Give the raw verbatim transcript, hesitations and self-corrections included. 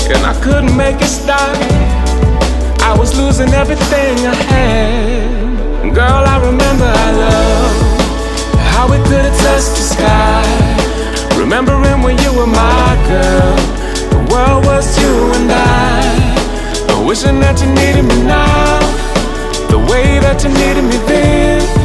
and I couldn't make it stop. I was losing everything I had. Girl, I remember our love, how we could have touched the sky. Remembering when you were my girl, the world was you and I. Wishing that you needed me now, the way that you needed me then.